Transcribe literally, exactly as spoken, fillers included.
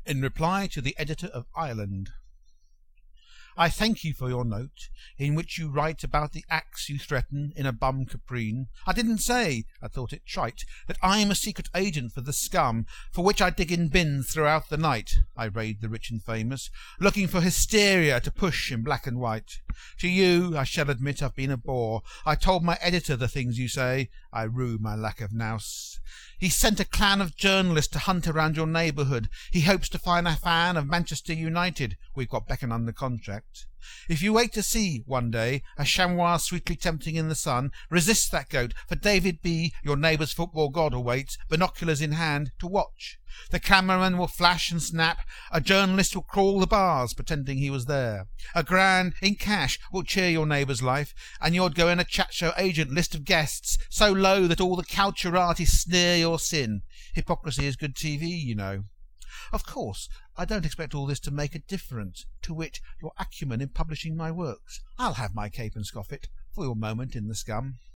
In reply to the editor of Ireland. I thank you for your note, in which you write about the acts you threaten in a bum caprine. I didn't say, I thought it trite, that I'm a secret agent for the scum, for which I dig in bins throughout the night. I raid the rich and famous, looking for hysteria to push in black and white. To you, I shall admit I've been a bore. I told my editor the things you say. I rue my lack of nous. He sent a clan of journalists to hunt around your neighbourhood. He hopes to find a fan of Manchester United. We've got Beckham under contract. If you wait to see, one day, a chamois sweetly tempting in the sun, resist that goat, for David B., your neighbour's football god, awaits, binoculars in hand, to watch. The cameraman will flash and snap. A journalist will crawl the bars, pretending he was there. A grand, in cash, will cheer your neighbour's life, and you'd go in a chat show agent list of guests, so low that all the culturati sneer your sin. Hypocrisy is good T V, you know. Of course, I don't expect all this to make a difference, to wit, your acumen in publishing my works. I'll have my cape and scoff it, for your moment in the scum.